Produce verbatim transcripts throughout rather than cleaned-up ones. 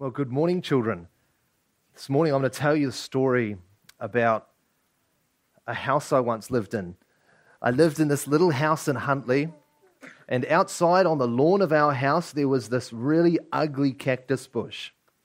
Well, good morning, children. This morning I'm going to tell you a story about a house I once lived in. I lived in this little house in Huntley, and outside on the lawn of our house there was this really ugly cactus bush.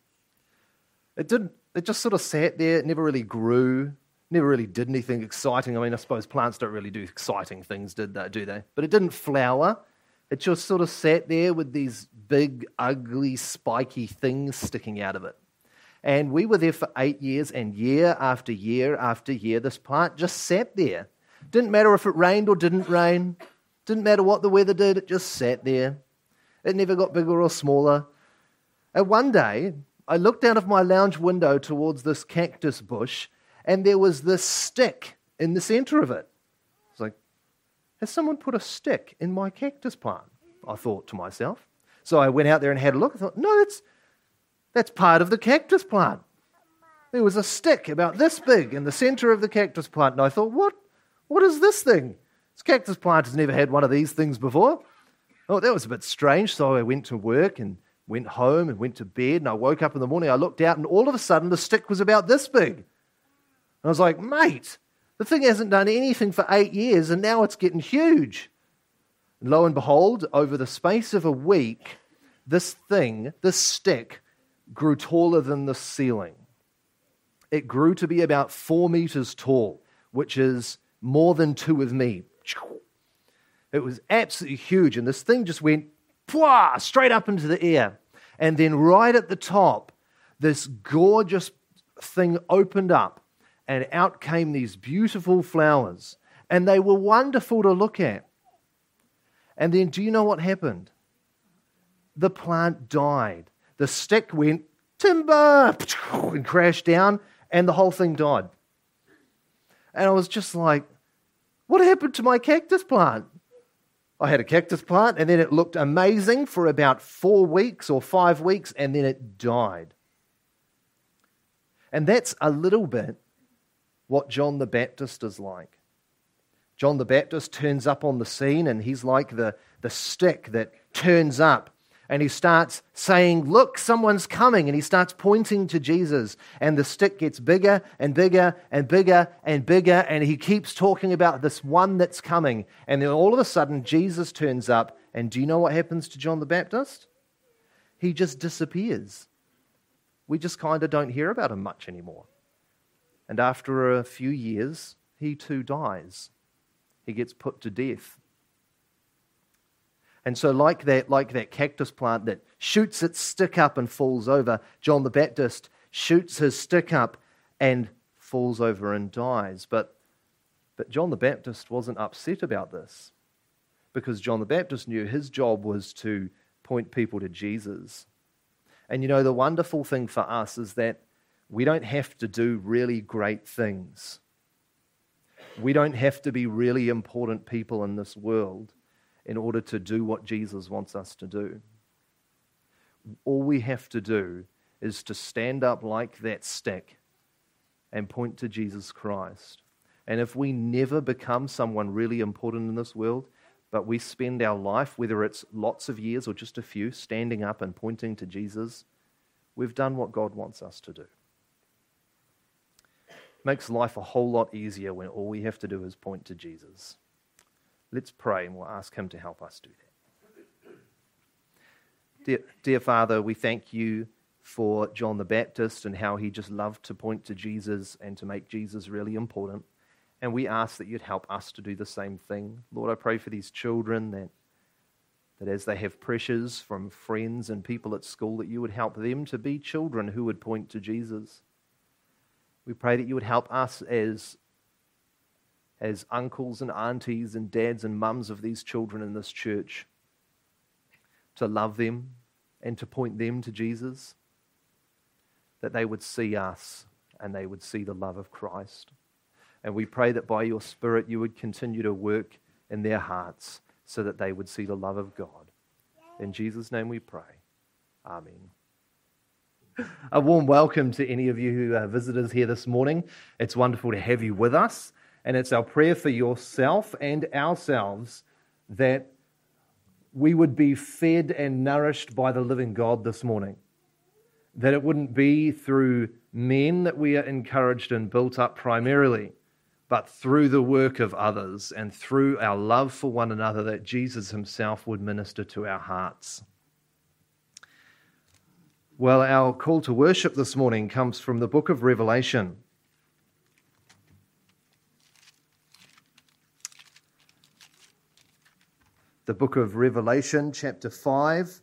It didn't. It just sort of sat there. It never really grew. Never really did anything exciting. I mean, I suppose plants don't really do exciting things, did they? Do they? But it didn't flower. It just sort of sat there with these big, ugly, spiky things sticking out of it. And we were there for eight years, and year after year after year, this plant just sat there. Didn't matter if it rained or didn't rain. Didn't matter what the weather did, it just sat there. It never got bigger or smaller. And one day, I looked out of my lounge window towards this cactus bush, and there was this stick in the center of it. I was like, has someone put a stick in my cactus plant? I thought to myself. So I went out there and had a look. I thought, no, that's, that's part of the cactus plant. There was a stick about this big in the center of the cactus plant. And I thought, what? What is this thing? This cactus plant has never had one of these things before. Oh, that was a bit strange. So I went to work and went home and went to bed. And I woke up in the morning. I looked out and all of a sudden the stick was about this big. And I was like, mate, the thing hasn't done anything for eight years and now it's getting huge. And lo and behold, over the space of a week, this thing, this stick, grew taller than the ceiling. It grew to be about four meters tall, which is more than two of me. It was absolutely huge, and this thing just went pwah, straight up into the air. And then right at the top, this gorgeous thing opened up, and out came these beautiful flowers, and they were wonderful to look at. And then do you know what happened? The plant died. The stick went timber and crashed down, and the whole thing died. And I was just like, what happened to my cactus plant? I had a cactus plant, and then it looked amazing for about four weeks or five weeks, and then it died. And that's a little bit what John the Baptist is like. John the Baptist turns up on the scene, and he's like the, the stick that turns up, and he starts saying, look, someone's coming, and he starts pointing to Jesus, and the stick gets bigger and bigger and bigger and bigger, and he keeps talking about this one that's coming, and then all of a sudden Jesus turns up, and do you know what happens to John the Baptist? He just disappears. We just kind of don't hear about him much anymore. And after a few years, he too dies. He gets put to death. And so like that, like that cactus plant that shoots its stick up and falls over, John the Baptist shoots his stick up and falls over and dies. But, but John the Baptist wasn't upset about this, because John the Baptist knew his job was to point people to Jesus. And you know, the wonderful thing for us is that we don't have to do really great things. We don't have to be really important people in this world in order to do what Jesus wants us to do. All we have to do is to stand up like that stick and point to Jesus Christ. And if we never become someone really important in this world, but we spend our life, whether it's lots of years or just a few, standing up and pointing to Jesus, we've done what God wants us to do. Makes life a whole lot easier when all we have to do is point to Jesus. Let's pray and we'll ask him to help us do that. Dear, dear Father, we thank you for John the Baptist and how he just loved to point to Jesus and to make Jesus really important. And we ask that you'd help us to do the same thing. Lord, I pray for these children that, that as they have pressures from friends and people at school, that you would help them to be children who would point to Jesus. We pray that you would help us as, as uncles and aunties and dads and mums of these children in this church to love them and to point them to Jesus, that they would see us and they would see the love of Christ. And we pray that by your Spirit you would continue to work in their hearts so that they would see the love of God. In Jesus' name we pray. Amen. A warm welcome to any of you who are visitors here this morning. It's wonderful to have you with us, and it's our prayer for yourself and ourselves that we would be fed and nourished by the living God this morning. that it wouldn't be through men that we are encouraged and built up primarily, but through the work of others and through our love for one another, that Jesus himself would minister to our hearts. Well, our call to worship this morning comes from the book of Revelation. The book of Revelation, chapter five,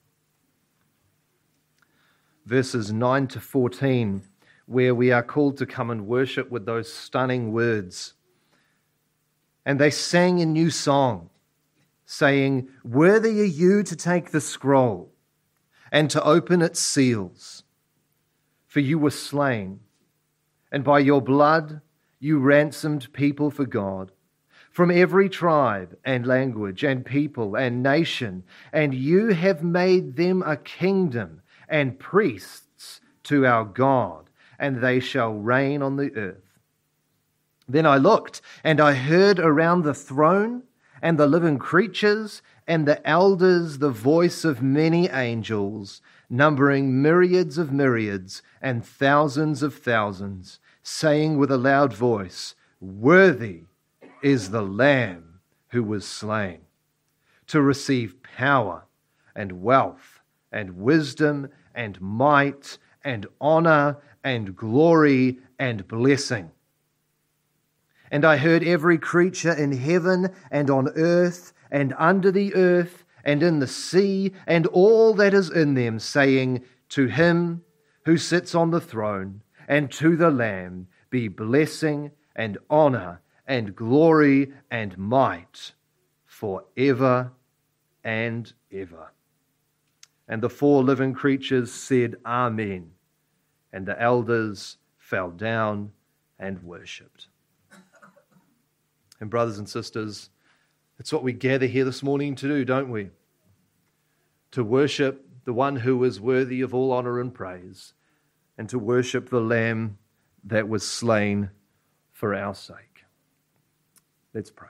verses nine to fourteen, where we are called to come and worship with those stunning words. And they sang a new song, saying, "Worthy are you to take the scroll and to open its seals. For you were slain, and by your blood you ransomed people for God, from every tribe and language and people and nation, and you have made them a kingdom and priests to our God, and they shall reign on the earth." Then I looked, and I heard around the throne and the living creatures and the elders the voice of many angels, numbering myriads of myriads and thousands of thousands, saying with a loud voice, "Worthy is the Lamb who was slain, to receive power and wealth and wisdom and might and honor and glory and blessing." And I heard every creature in heaven and on earth and under the earth and in the sea and all that is in them, saying, "To him who sits on the throne and to the Lamb be blessing and honor and glory and might forever and ever." And the four living creatures said, "Amen." And the elders fell down and worshipped. And brothers and sisters, it's what we gather here this morning to do, don't we? To worship the one who is worthy of all honor and praise, and to worship the Lamb that was slain for our sake. Let's pray.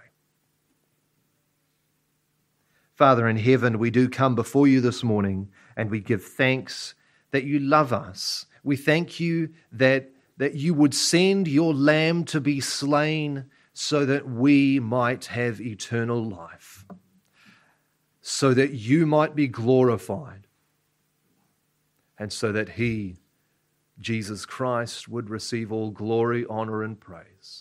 Father in heaven, we do come before you this morning, and we give thanks that you love us. We thank you that, that you would send your Lamb to be slain so that we might have eternal life, so that you might be glorified, and so that he, Jesus Christ, would receive all glory, honor, and praise.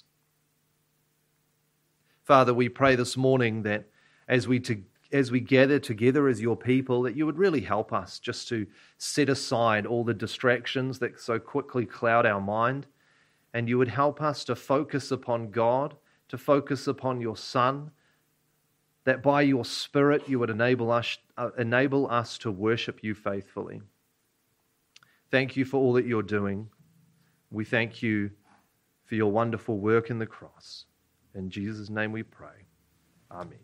Father, we pray this morning that as we to, as we gather together as your people, that you would really help us just to set aside all the distractions that so quickly cloud our mind, and you would help us to focus upon God, to focus upon your Son, that by your Spirit you would enable us, uh, enable us to worship you faithfully. Thank you for all that you're doing. We thank you for your wonderful work in the cross. In Jesus' name we pray. Amen.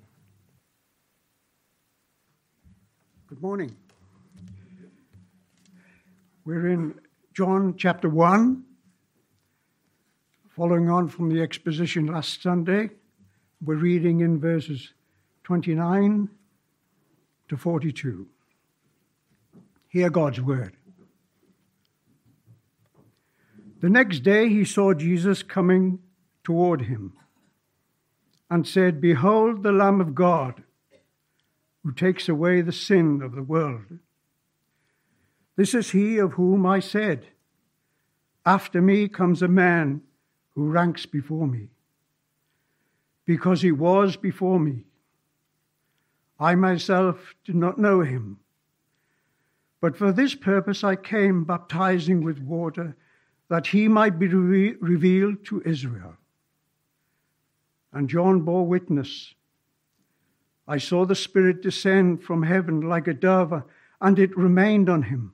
Good morning. We're in John chapter one. Following on from the exposition last Sunday, we're reading in verses twenty-nine to forty-two. Hear God's word. The next day he saw Jesus coming toward him and said, "Behold the Lamb of God, who takes away the sin of the world. This is he of whom I said, 'After me comes a man who ranks before me, because he was before me. I myself did not know him, but for this purpose I came baptizing with water, that he might be re- revealed to Israel.' And John bore witness. I saw the Spirit descend from heaven like a dove, and it remained on him.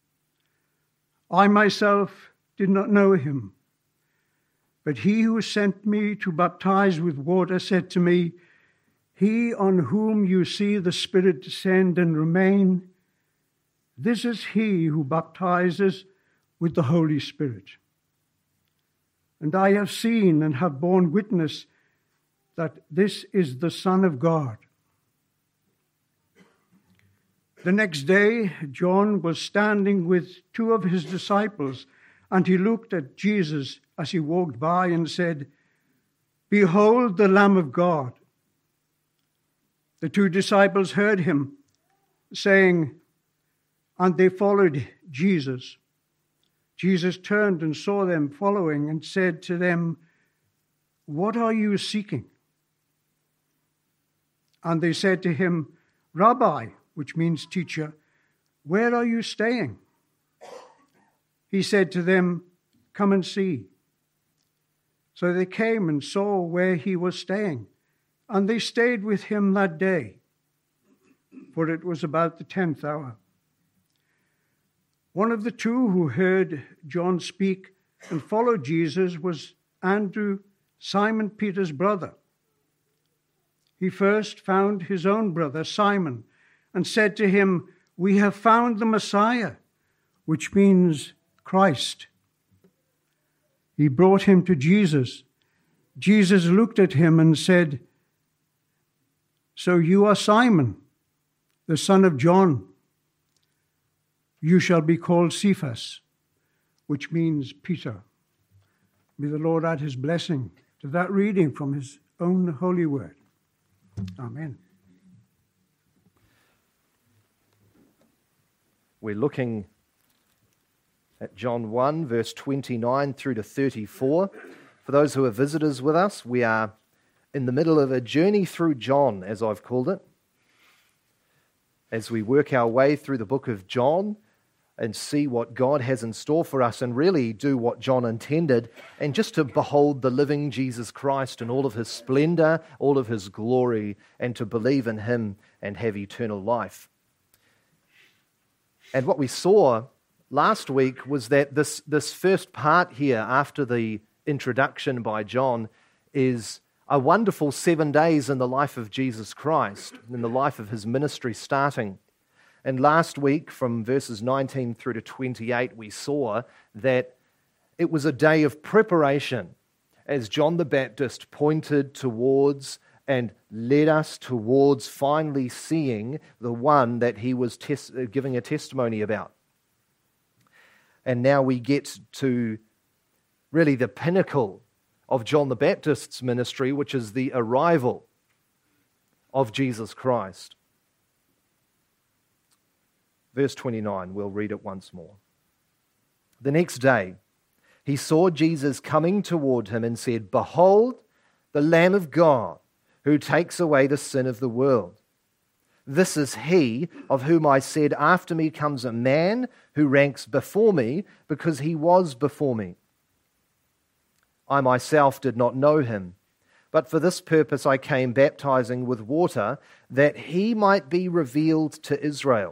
I myself did not know him, but he who sent me to baptize with water said to me, 'He on whom you see the Spirit descend and remain, this is he who baptizes with the Holy Spirit.' And I have seen and have borne witness that this is the Son of God." The next day, John was standing with two of his disciples, and he looked at Jesus as he walked by and said, "Behold the Lamb of God." The two disciples heard him saying, and they followed Jesus. Jesus turned and saw them following and said to them, "What are you seeking?" And they said to him, "Rabbi," which means teacher, "where are you staying?" He said to them, "Come and see." So they came and saw where he was staying, and they stayed with him that day, for it was about the tenth hour. One of the two who heard John speak and followed Jesus was Andrew, Simon Peter's brother. He first found his own brother Simon and said to him, "We have found the Messiah," which means Christ. He brought him to Jesus. Jesus looked at him and said, "So you are Simon, the son of John. You shall be called Cephas," which means Peter. May the Lord add his blessing to that reading from his own holy word. Amen. We're looking at John one, verse twenty-nine through to thirty-four. For those who are visitors with us, we are in the middle of a journey through John, as I've called it, as we work our way through the book of John and see what God has in store for us and really do what John intended, and just to behold the living Jesus Christ in all of his splendor, all of his glory, and to believe in him and have eternal life. And what we saw last week was that this, this first part here, after the introduction by John, is a wonderful seven days in the life of Jesus Christ, in the life of his ministry starting. And last week, from verses nineteen through to twenty-eight, we saw that it was a day of preparation as John the Baptist pointed towards and led us towards finally seeing the one that he was tes- giving a testimony about. And now we get to really the pinnacle of John the Baptist's ministry, which is the arrival of Jesus Christ. Verse twenty-nine, we'll read it once more. The next day, he saw Jesus coming toward him and said, "Behold, the Lamb of God, who takes away the sin of the world. This is he of whom I said, after me comes a man who ranks before me, because he was before me. I myself did not know him, but for this purpose I came baptizing with water, that he might be revealed to Israel."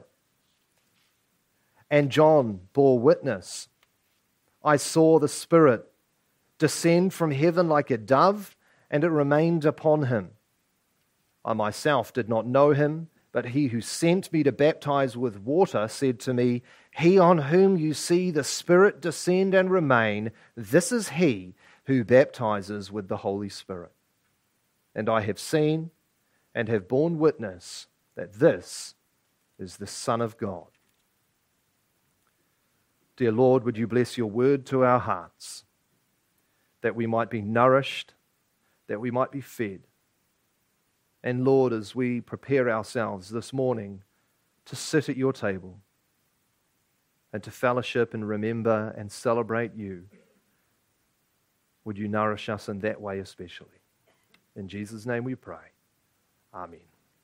And John bore witness. "I saw the Spirit descend from heaven like a dove, and it remained upon him. I myself did not know him, but he who sent me to baptize with water said to me, 'He on whom you see the Spirit descend and remain, this is he who baptizes with the Holy Spirit.' And I have seen and have borne witness that this is the Son of God." Dear Lord, would you bless your word to our hearts, that we might be nourished, that we might be fed. And Lord, as we prepare ourselves this morning to sit at your table and to fellowship and remember and celebrate you, would you nourish us in that way especially? In Jesus' name we pray. Amen.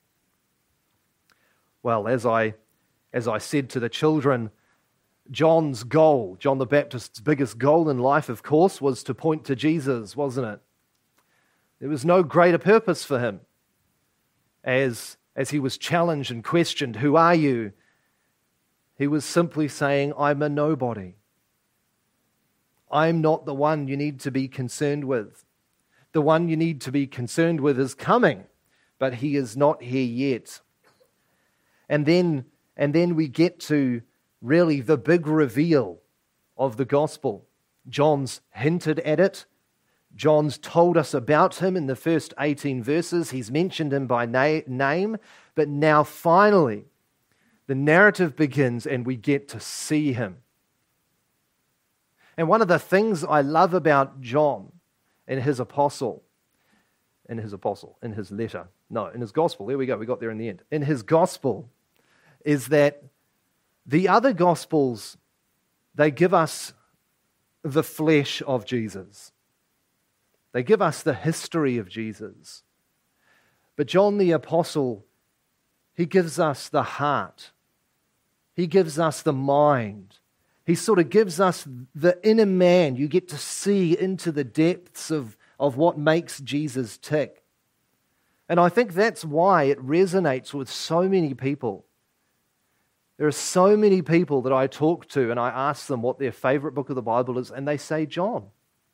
Well, as I, as I said to the children, John's goal, John the Baptist's biggest goal in life, of course, was to point to Jesus, wasn't it? There was no greater purpose for him. As, as he was challenged and questioned, "Who are you?" he was simply saying, "I'm a nobody. I'm not the one you need to be concerned with. The one you need to be concerned with is coming, but he is not here yet." And then, and then we get to really the big reveal of the gospel. John's hinted at it. John's told us about him in the first eighteen verses. He's mentioned him by na- name. But now finally, The narrative begins and we get to see him. And one of the things I love about John and his apostle, in his apostle, in his letter, no, in his gospel, there we go, we got there in the end. In his gospel is that the other gospels, they give us the flesh of Jesus. They give us the history of Jesus. But John the apostle, he gives us the heart. He gives us the mind. He sort of gives us the inner man. You get to see into the depths of, of what makes Jesus tick. And I think that's why it resonates with so many people. There are so many people that I talk to and I ask them what their favorite book of the Bible is, and they say John.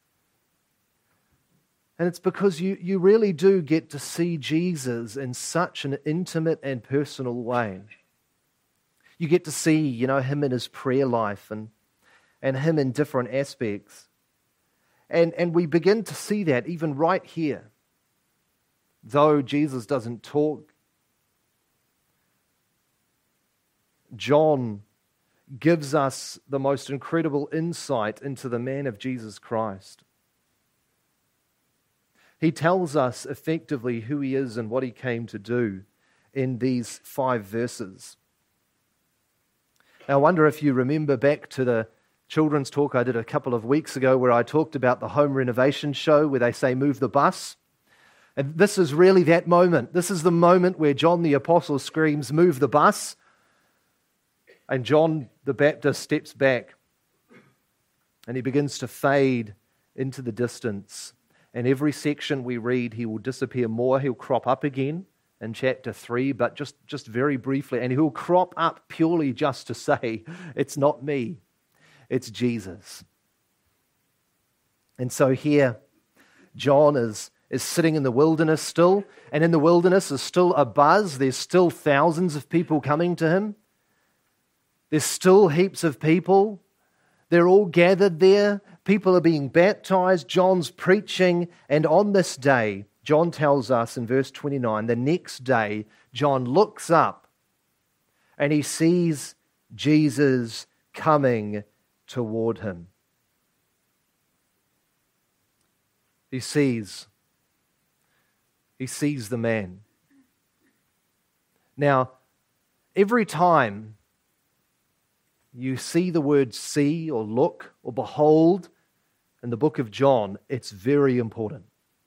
And it's because you, you really do get to see Jesus in such an intimate and personal way. You get to see, you know, him in his prayer life and, and him in different aspects. And, and we begin to see that even right here. Though Jesus doesn't talk, John gives us the most incredible insight into the man of Jesus Christ. He tells us effectively who he is and what he came to do in these five verses. Now, I wonder if you remember back to the children's talk I did a couple of weeks ago where I talked about the home renovation show where they say, move the bus. And this is really that moment. This is the moment where John the Apostle screams, move the bus. And John the Baptist steps back and he begins to fade into the distance. And every section we read, he will disappear more. He'll crop up again in chapter three, but just, just very briefly. And he'll crop up purely just to say, it's not me, it's Jesus. And so here, John is, is sitting in the wilderness still. And in the wilderness is still a buzz. There's still thousands of people coming to him. There's still heaps of people. They're all gathered there. People are being baptized. John's preaching. And on this day, John tells us in verse twenty-nine, the next day, John looks up and he sees Jesus coming toward him. He sees. He sees the man. Now, every time you see the word see or look or behold in the book of John, it's very important.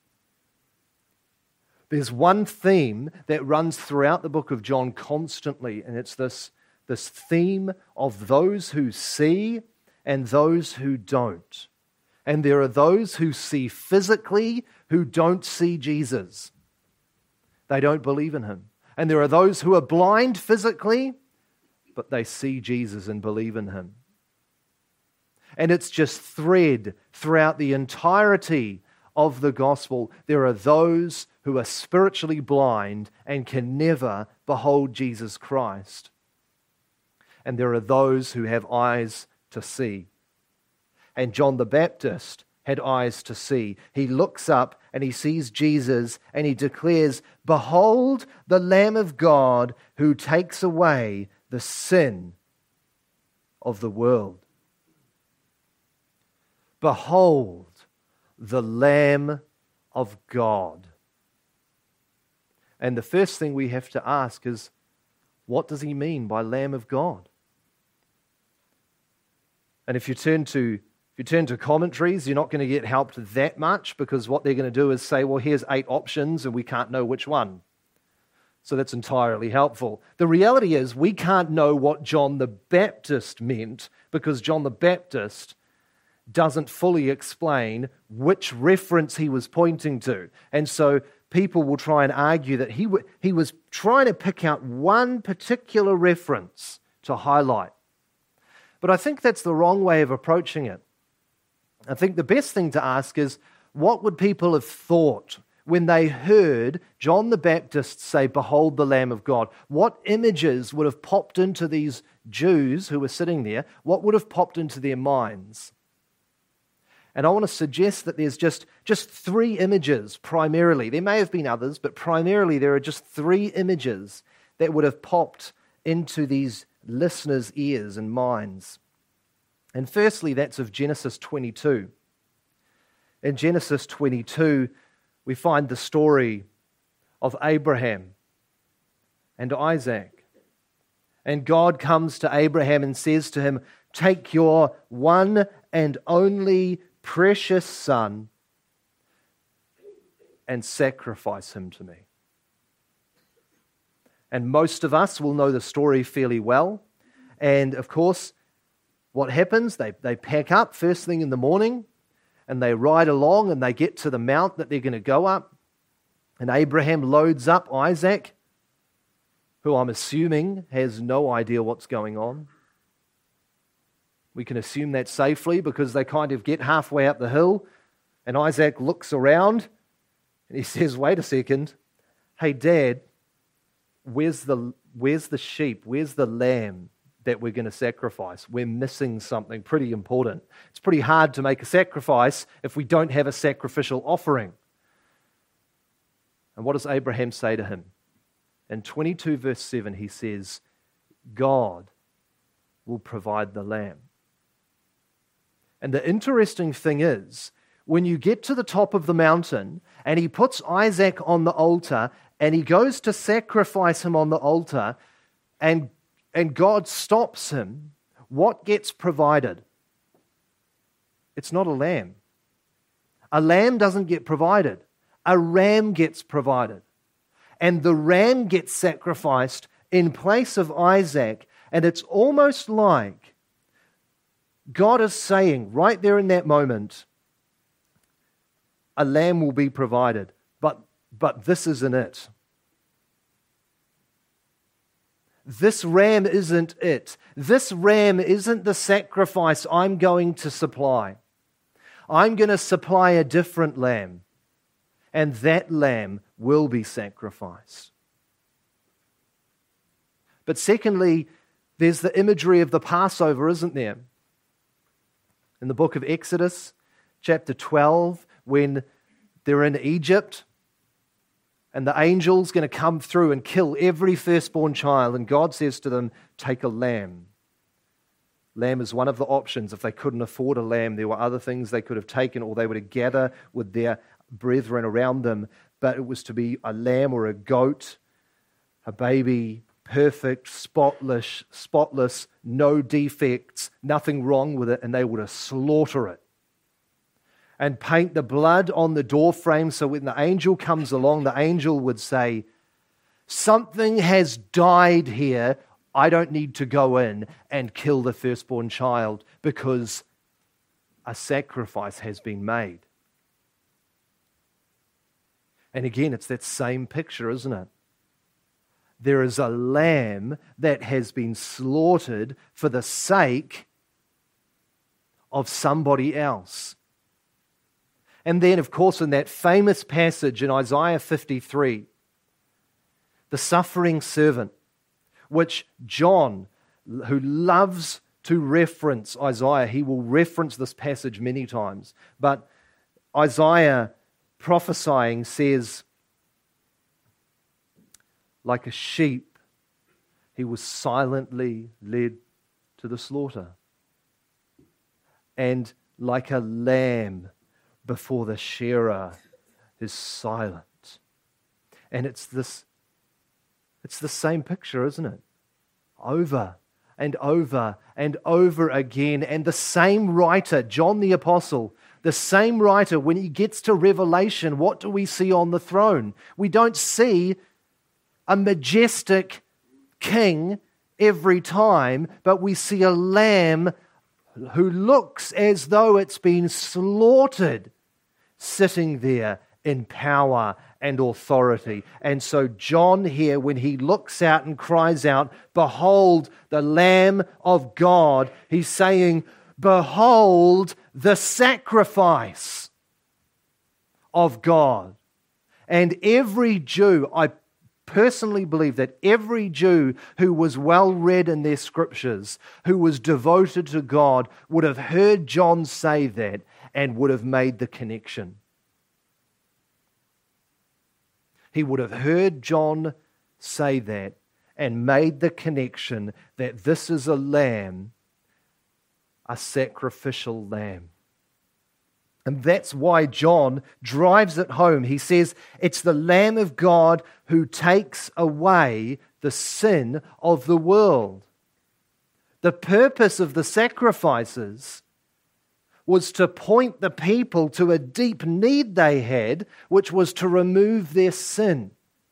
There's one theme that runs throughout the book of John constantly, and it's this, this theme of those who see and those who don't. And there are those who see physically who don't see Jesus. They don't believe in him. And there are those who are blind physically, but they see Jesus and believe in him. And it's just thread throughout the entirety of the gospel. There are those who are spiritually blind and can never behold Jesus Christ. And there are those who have eyes to see. And John the Baptist had eyes to see. He looks up and he sees Jesus and he declares, behold the Lamb of God who takes away the sin of the world. Behold the Lamb of God. And the first thing we have to ask is, what does he mean by Lamb of God? And if you turn to if you turn to commentaries, you're not going to get helped that much, because what they're going to do is say, well, here's eight options and we can't know which one. So that's entirely helpful. The reality is we can't know what John the Baptist meant, because John the Baptist doesn't fully explain which reference he was pointing to. And so people will try and argue that he, w- he was trying to pick out one particular reference to highlight. But I think that's the wrong way of approaching it. I think the best thing to ask is, what would people have thought when they heard John the Baptist say, behold the Lamb of God? What images would have popped into these Jews who were sitting there? What would have popped into their minds? And I want to suggest that there's just, just three images primarily. There may have been others, but primarily there are just three images that would have popped into these listeners' ears and minds. And firstly, that's of Genesis twenty-two. In Genesis twenty-two, we find the story of Abraham and Isaac. And God comes to Abraham and says to him, "Take your one and only precious son and sacrifice him to me." And most of us will know the story fairly well. And of course, what happens? They, they pack up first thing in the morning and they ride along and they get to the mount that they're going to go up. And Abraham loads up Isaac, who I'm assuming has no idea what's going on. We can assume that safely because they kind of get halfway up the hill and Isaac looks around and he says, "Wait a second, hey Dad, where's the, where's the sheep? Where's the lamb that we're going to sacrifice? We're missing something pretty important. It's pretty hard to make a sacrifice if we don't have a sacrificial offering." And what does Abraham say to him? In twenty-two verse seven, he says, "God will provide the lamb." And the interesting thing is, when you get to the top of the mountain and he puts Isaac on the altar and he goes to sacrifice him on the altar and, and God stops him, what gets provided? It's not a lamb. A lamb doesn't get provided. A ram gets provided. And the ram gets sacrificed in place of Isaac. And it's almost like God is saying right there in that moment, a lamb will be provided, but, but this isn't it. This ram isn't it. This ram isn't the sacrifice I'm going to supply. I'm going to supply a different lamb, and that lamb will be sacrificed. But secondly, there's the imagery of the Passover, isn't there? In the book of Exodus, chapter twelve, when they're in Egypt, and the angel's going to come through and kill every firstborn child, and God says to them, "Take a lamb." Lamb is one of the options. If they couldn't afford a lamb, there were other things they could have taken, or they were to gather with their brethren around them. But it was to be a lamb or a goat, a baby, perfect, spotless, spotless, no defects, nothing wrong with it, and they were to slaughter it and paint the blood on the door frame, so when the angel comes along, the angel would say, "Something has died here. I don't need to go in and kill the firstborn child because a sacrifice has been made." And again, it's that same picture, isn't it? There is a lamb that has been slaughtered for the sake of somebody else. And then, of course, in that famous passage in Isaiah fifty-three, the suffering servant, which John, who loves to reference Isaiah, he will reference this passage many times. But Isaiah prophesying says, like a sheep, he was silently led to the slaughter. And like a lamb before the shearer is silent. And it's this, it's the same picture, isn't it? Over and over and over again. And the same writer, John the Apostle, the same writer, when he gets to Revelation, what do we see on the throne? We don't see a majestic king every time, but we see a lamb who looks as though it's been slaughtered, sitting there in power and authority. And so John here, when he looks out and cries out, "Behold the Lamb of God," he's saying, behold the sacrifice of God. And every Jew, I personally believe that every Jew who was well read in their scriptures, who was devoted to God, would have heard John say that and would have made the connection. He would have heard John say that and made the connection that this is a lamb, a sacrificial lamb. And that's why John drives it home. He says, it's the Lamb of God who takes away the sin of the world. The purpose of the sacrifices was to point the people to a deep need they had, which was to remove their sin.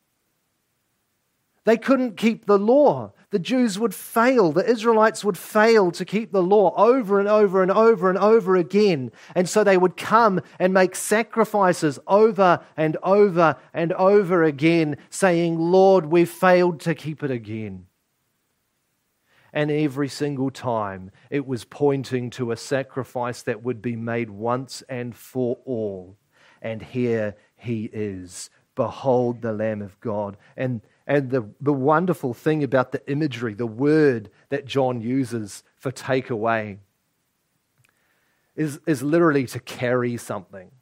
They couldn't keep the law. The Jews would fail. The Israelites would fail to keep the law over and over and over and over again. And so they would come and make sacrifices over and over and over again, saying, Lord, we've failed to keep it again. And every single time it was pointing to a sacrifice that would be made once and for all. And here he is. Behold the Lamb of God. And And the, the wonderful thing about the imagery, the word that John uses for take away, is, is literally to carry something.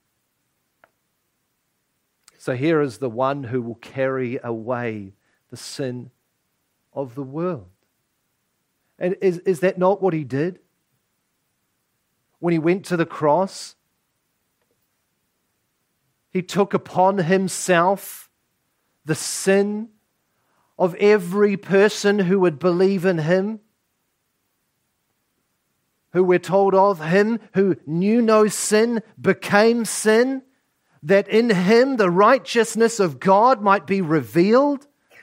So here is the one who will carry away the sin of the world. And is, is that not what he did? When he went to the cross, he took upon himself the sin of every person who would believe in him, who we're told of him who knew no sin became sin, that in him the righteousness of God might be revealed.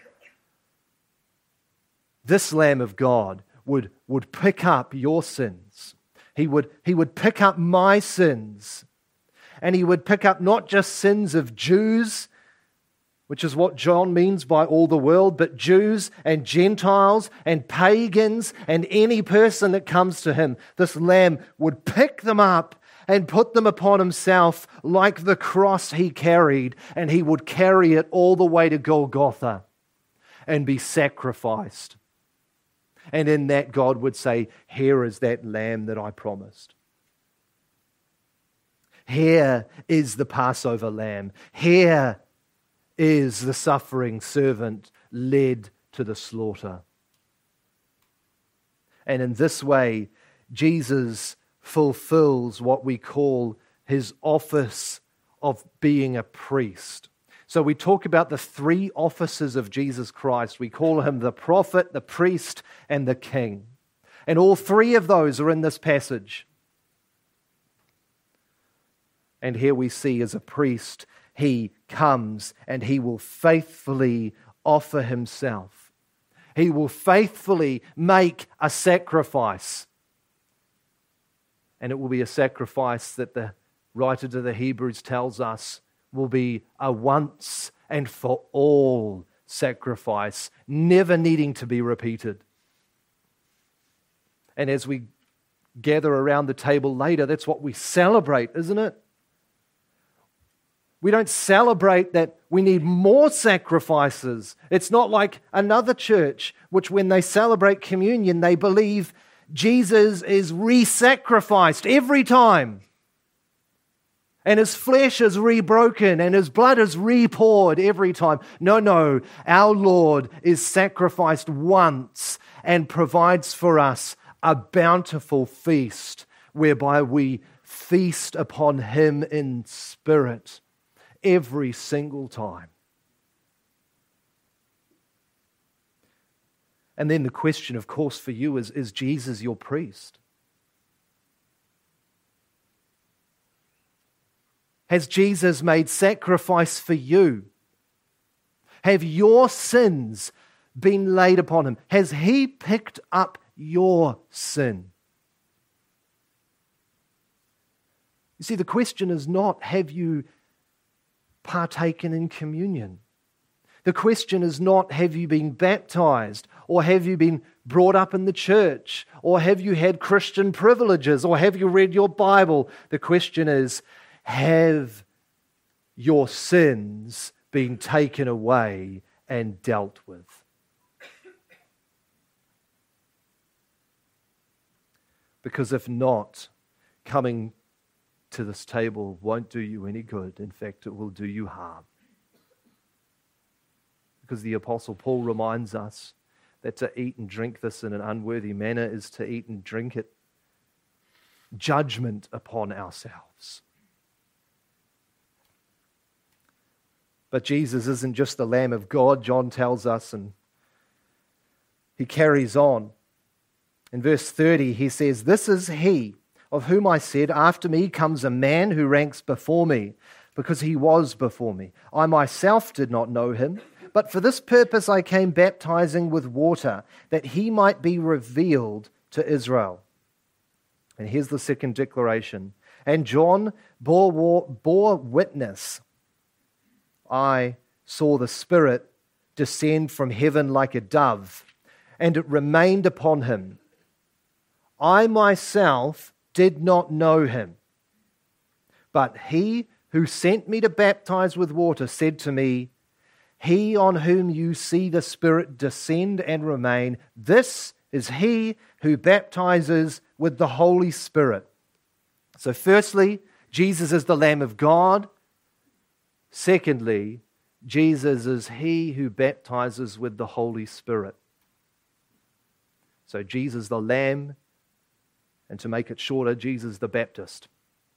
This Lamb of God would, would pick up your sins. He would, he would pick up my sins. And he would pick up not just sins of Jews, which is what John means by all the world, but Jews and Gentiles and pagans and any person that comes to him. This Lamb would pick them up and put them upon himself like the cross he carried, and he would carry it all the way to Golgotha and be sacrificed. And in that, God would say, here is that Lamb that I promised. Here is the Passover Lamb. Here is the suffering servant led to the slaughter. And in this way, Jesus fulfills what we call his office of being a priest. So we talk about the three offices of Jesus Christ. We call him the prophet, the priest, and the king. And all three of those are in this passage. And here we see as a priest, he comes and he will faithfully offer himself. He will faithfully make a sacrifice. And it will be a sacrifice that the writer to the Hebrews tells us will be a once and for all sacrifice, never needing to be repeated. And as we gather around the table later, that's what we celebrate, isn't it? We don't celebrate that we need more sacrifices. It's not like another church, which when they celebrate communion, they believe Jesus is re-sacrificed every time. And his flesh is re-broken and his blood is re-poured every time. No, no, our Lord is sacrificed once and provides for us a bountiful feast whereby we feast upon him in spirit every single time. And then the question, of course, for you is, is Jesus your priest? Has Jesus made sacrifice for you? Have your sins been laid upon him? Has he picked up your sin? You see, the question is not, have you partaken in communion? The question is not, have you been baptized, or have you been brought up in the church, or have you had Christian privileges, or have you read your Bible? The question is, have your sins been taken away and dealt with? Because if not, coming to this table won't do you any good. In fact, it will do you harm. because the Apostle Paul reminds us that to eat and drink this in an unworthy manner is to eat and drink it judgment upon ourselves. But Jesus isn't just the Lamb of God, John tells us, and he carries on. In verse thirty, he says, "This is he of whom I said, after me comes a man who ranks before me, because he was before me. I myself did not know him, but for this purpose I came baptizing with water, that he might be revealed to Israel." And here's the second declaration. "And John bore, bore witness. I saw the Spirit descend from heaven like a dove, and it remained upon him. I myself did not know him, but he who sent me to baptize with water said to me, 'He on whom you see the Spirit descend and remain, this is he who baptizes with the Holy Spirit.'" So firstly, Jesus is the Lamb of God. Secondly, Jesus is he who baptizes with the Holy Spirit. So Jesus the Lamb, and to make it shorter, Jesus the Baptist.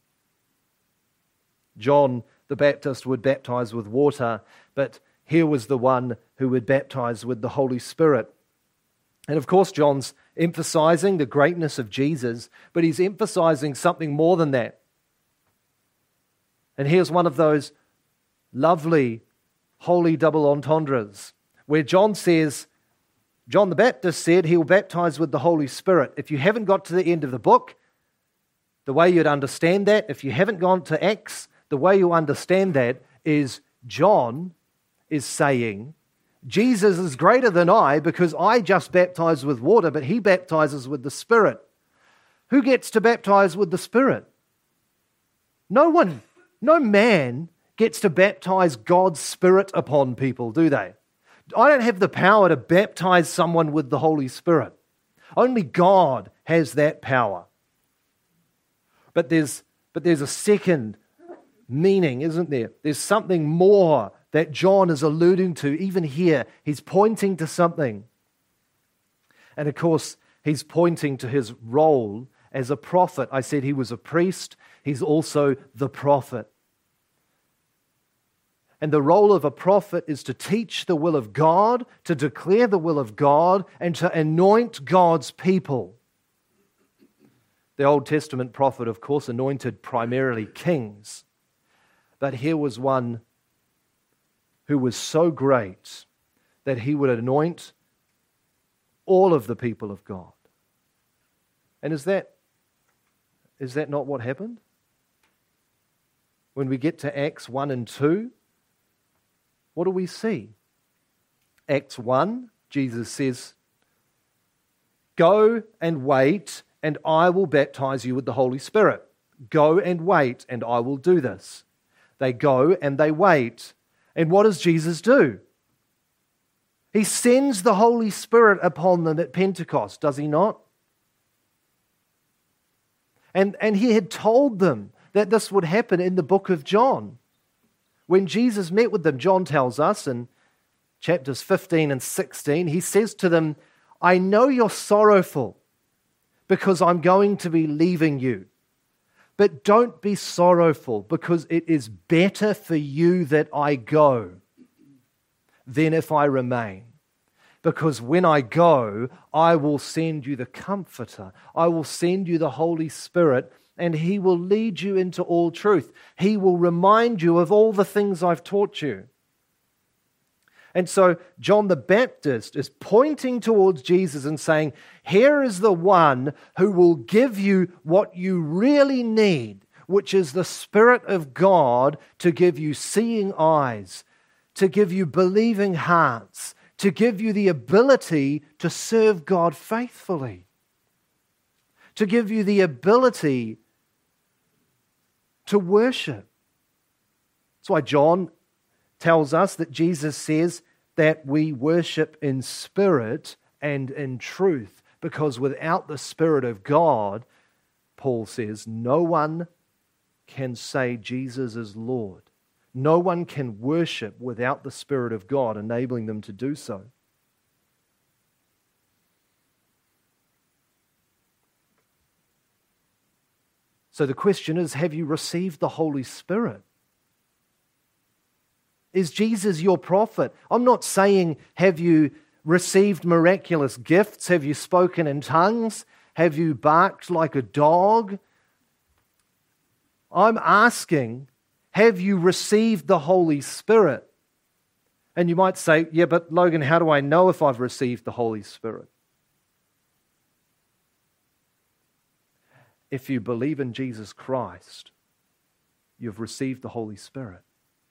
John the Baptist would baptize with water, but here was the one who would baptize with the Holy Spirit. And of course, John's emphasizing the greatness of Jesus, but he's emphasizing something more than that. And here's one of those lovely, holy double entendres, where John says, John the Baptist said he will baptize with the Holy Spirit. If you haven't got to the end of the book, the way you'd understand that, if you haven't gone to Acts, the way you understand that is John is saying, Jesus is greater than I because I just baptize with water, but he baptizes with the Spirit. Who gets to baptize with the Spirit? No one, no man gets to baptize God's Spirit upon people, do they? I don't have the power to baptize someone with the Holy Spirit. Only God has that power. But there's, but there's a second meaning, isn't there? There's something more that John is alluding to. Even here, he's pointing to something. And of course, he's pointing to his role as a prophet. I said he was a priest. He's also the prophet. And the role of a prophet is to teach the will of God, to declare the will of God, and to anoint God's people. The Old Testament prophet, of course, anointed primarily kings. But here was one who was so great that he would anoint all of the people of God. And is that, is that not what happened? When we get to Acts one and two, what do we see? Acts one, Jesus says, "Go and wait, and I will baptize you with the Holy Spirit." Go and wait, and I will do this. They go and they wait. And what does Jesus do? He sends the Holy Spirit upon them at Pentecost, does he not? And, and he had told them that this would happen in the book of John. When Jesus met with them, John tells us in chapters fifteen and sixteen, he says to them, "I know you're sorrowful because I'm going to be leaving you. But don't be sorrowful, because it is better for you that I go than if I remain. Because when I go, I will send you the Comforter. I will send you the Holy Spirit, and he will lead you into all truth. He will remind you of all the things I've taught you." And so John the Baptist is pointing towards Jesus and saying, here is the one who will give you what you really need, which is the Spirit of God to give you seeing eyes, to give you believing hearts, to give you the ability to serve God faithfully, to give you the ability to worship. That's why John tells us that Jesus says that we worship in spirit and in truth, because without the Spirit of God, Paul says, no one can say Jesus is Lord. No one can worship without the Spirit of God enabling them to do so. So the question is, have you received the Holy Spirit? Is Jesus your prophet? I'm not saying, have you received miraculous gifts? Have you spoken in tongues? Have you barked like a dog? I'm asking, have you received the Holy Spirit? And you might say, yeah, but Logan, how do I know if I've received the Holy Spirit? If you believe in Jesus Christ, you've received the Holy Spirit.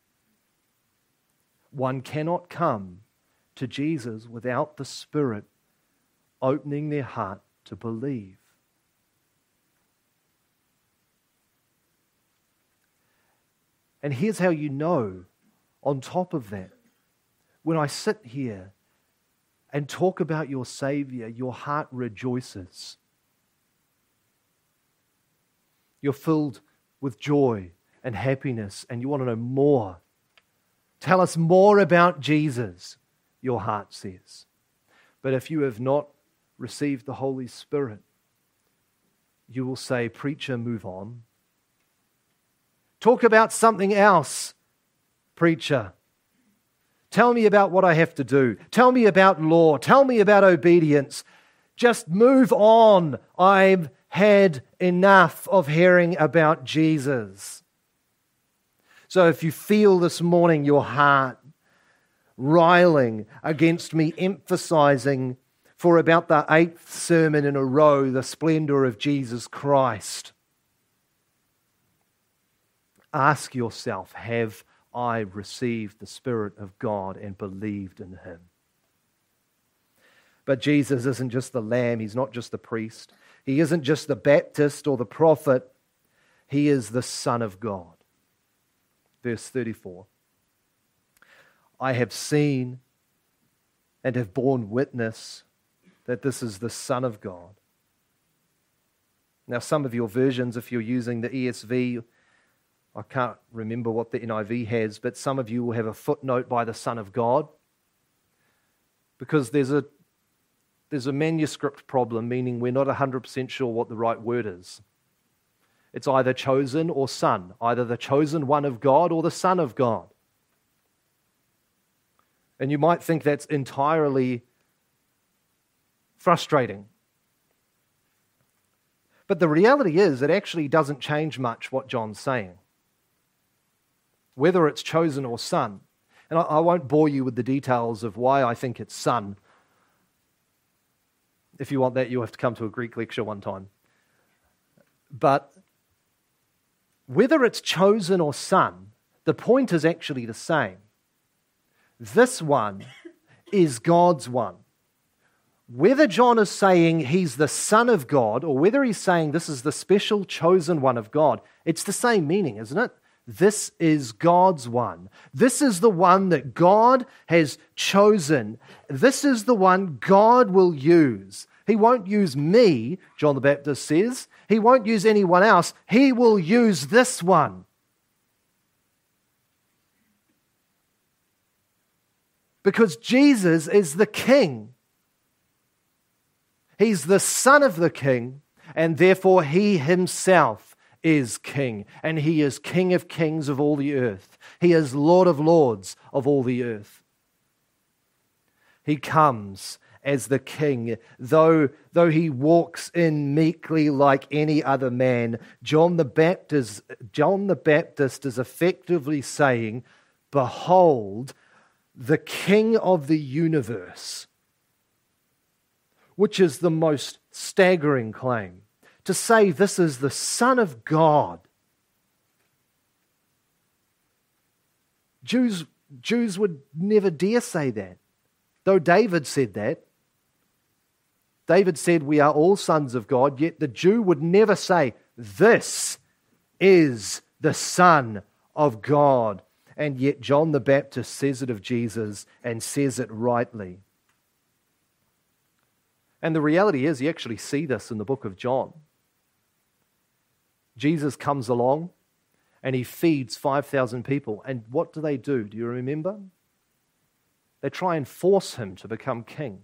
One cannot come to Jesus without the Spirit opening their heart to believe. And here's how you know, on top of that, when I sit here and talk about your Savior, your heart rejoices. You're filled with joy and happiness, and you want to know more. Tell us more about Jesus, your heart says. But if you have not received the Holy Spirit, you will say, preacher, move on. Talk about something else, preacher. Tell me about what I have to do. Tell me about law. Tell me about obedience. Just move on. I've had enough of hearing about Jesus. So if you feel this morning your heart riling against me emphasizing for about the eighth sermon in a row the splendor of Jesus Christ, ask yourself, have I received the Spirit of God and believed in Him? But Jesus isn't just the lamb. He's not just the priest. He isn't just the Baptist or the prophet. He is the Son of God. Verse thirty-four. I have seen and have borne witness that this is the Son of God. Now, some of your versions, if you're using the E S V, I can't remember what the N I V has, but some of you will have a footnote by the Son of God, because there's a there's a manuscript problem, meaning we're not one hundred percent sure what the right word is. It's either chosen or son, either the chosen one of God or the Son of God. And you might think that's entirely frustrating. But the reality is, it actually doesn't change much what John's saying, whether it's chosen or son. And I, I won't bore you with the details of why I think it's son. If you want that, you'll have to come to a Greek lecture one time. But whether it's chosen or son, the point is actually the same. This one is God's one. Whether John is saying he's the Son of God or whether he's saying this is the special chosen one of God, it's the same meaning, isn't it? This is God's one. This is the one that God has chosen. This is the one God will use. He won't use me, John the Baptist says. He won't use anyone else. He will use this one. Because Jesus is the King. He's the Son of the King, and therefore He Himself is King. And He is King of kings of all the earth. He is Lord of lords of all the earth. He comes as the King, though, though He walks in meekly like any other man. John the Baptist, John the Baptist is effectively saying, behold, the King of the universe, which is the most staggering claim. To say this is the Son of God. Jews, Jews would never dare say that, though David said that. David said, we are all sons of God, yet the Jew would never say, this is the Son of God. And yet John the Baptist says it of Jesus and says it rightly. And the reality is, you actually see this in the book of John. Jesus comes along and he feeds five thousand people. And what do they do? Do you remember? They try and force him to become king.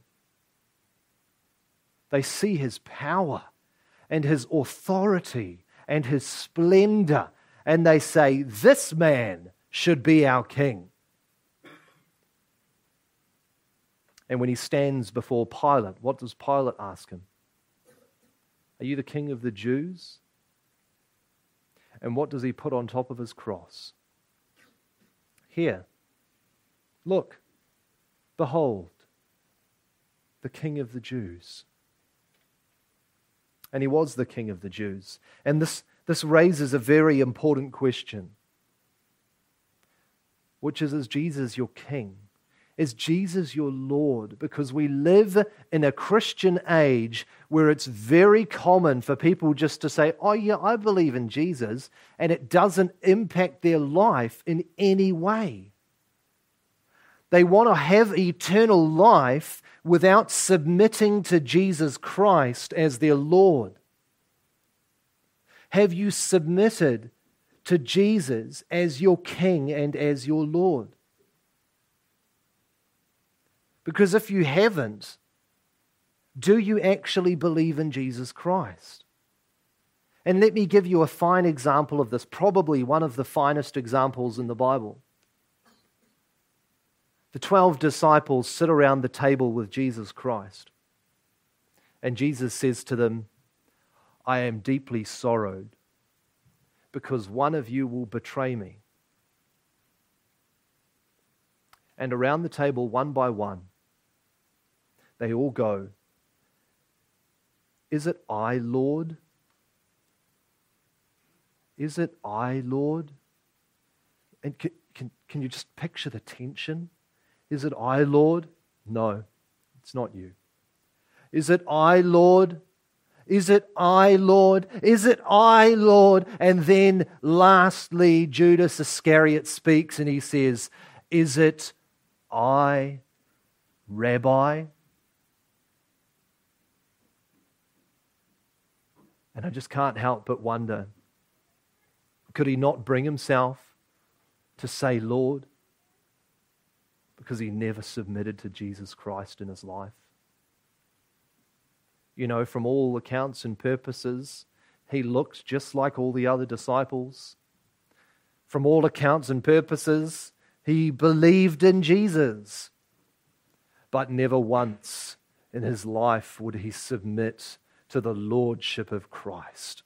They see his power and his authority and his splendor, and they say, this man should be our king. And when he stands before Pilate, what does Pilate ask him? Are you the king of the Jews? And what does he put on top of his cross? Here, look, behold, the king of the Jews. And he was the king of the Jews. And this, this raises a very important question, which is, is Jesus your king? Is Jesus your Lord? Because we live in a Christian age where it's very common for people just to say, oh yeah, I believe in Jesus, and it doesn't impact their life in any way. They want to have eternal life without submitting to Jesus Christ as their Lord. Have you submitted to Jesus as your King and as your Lord? Because if you haven't, do you actually believe in Jesus Christ? And let me give you a fine example of this, probably one of the finest examples in the Bible. The twelve disciples sit around the table with Jesus Christ. And Jesus says to them, I am deeply sorrowed because one of you will betray me. And around the table, one by one, they all go, is it I, Lord? Is it I, Lord? And can, can, can you just picture the tension? Is it I, Lord? No, it's not you. Is it I, Lord? Is it I, Lord? Is it I, Lord? And then lastly, Judas Iscariot speaks and he says, is it I, Rabbi? And I just can't help but wonder, could he not bring himself to say Lord? Because he never submitted to Jesus Christ in his life. You know, from all accounts and purposes, he looked just like all the other disciples. From all accounts and purposes, he believed in Jesus. But never once in his life would he submit to the lordship of Christ.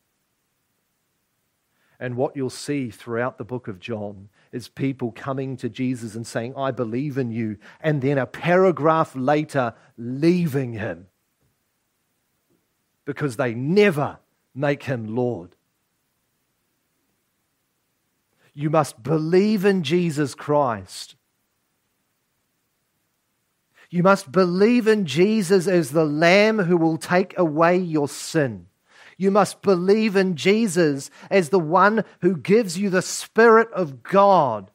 And what you'll see throughout the book of John is people coming to Jesus and saying, I believe in you, and then a paragraph later leaving him because they never make him Lord. You must believe in Jesus Christ. You must believe in Jesus as the Lamb who will take away your sin. You must believe in Jesus as the one who gives you the Spirit of God,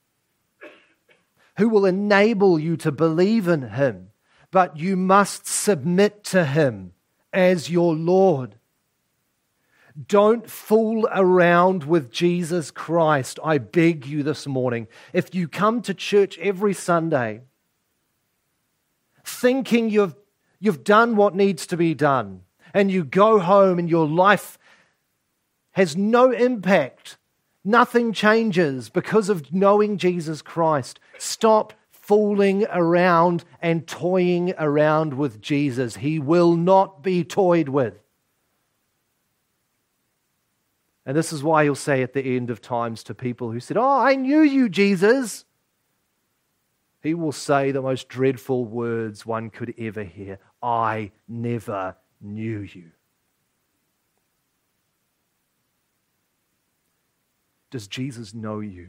who will enable you to believe in him. But you must submit to him as your Lord. Don't fool around with Jesus Christ, I beg you this morning. If you come to church every Sunday thinking you've, you've done what needs to be done, and you go home and your life has no impact, nothing changes because of knowing Jesus Christ, stop fooling around and toying around with Jesus. He will not be toyed with. And this is why he'll say at the end of times to people who said, oh, I knew you, Jesus. He will say the most dreadful words one could ever hear. I never knew you. Does Jesus know you?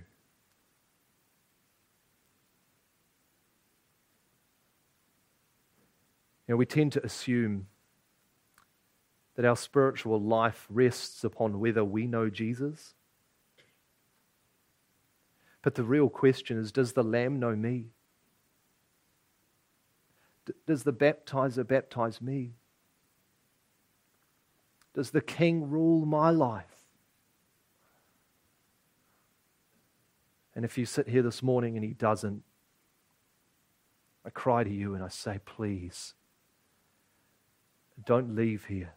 You know, we tend to assume that our spiritual life rests upon whether we know Jesus. But the real question is, does the Lamb know me? D- does the baptizer baptize me? Does the King rule my life? And if you sit here this morning and he doesn't, I cry to you and I say, please, don't leave here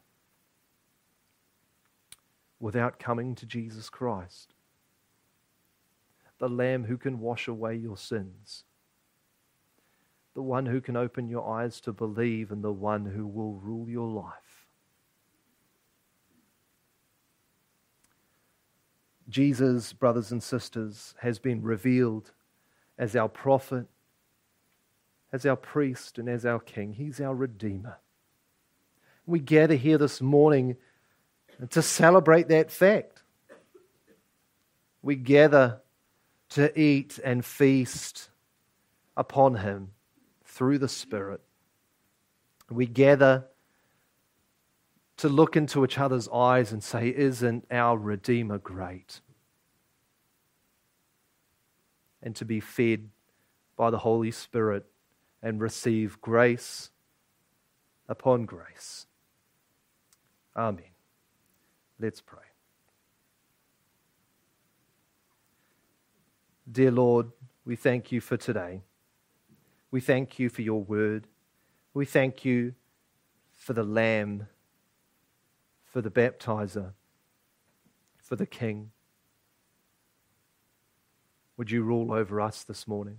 without coming to Jesus Christ, the Lamb who can wash away your sins, the one who can open your eyes to believe, and the one who will rule your life. Jesus, brothers and sisters, has been revealed as our prophet, as our priest, and as our king. He's our Redeemer. We gather here this morning to celebrate that fact. We gather to eat and feast upon Him through the Spirit. We gather to look into each other's eyes and say, isn't our Redeemer great? And to be fed by the Holy Spirit and receive grace upon grace. Amen. Let's pray. Dear Lord, we thank you for today. We thank you for your word. We thank you for the Lamb, for the baptizer, for the King. Would you rule over us this morning?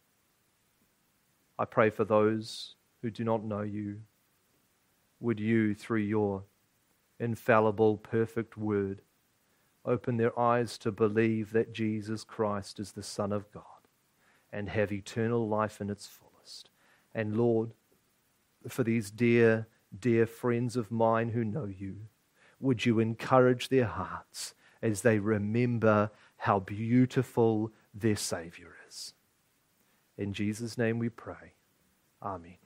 I pray for those who do not know you. Would you, through your infallible, perfect word, open their eyes to believe that Jesus Christ is the Son of God and have eternal life in its fullest. And Lord, for these dear, dear friends of mine who know you, would you encourage their hearts as they remember how beautiful their Savior is. In Jesus' name we pray. Amen.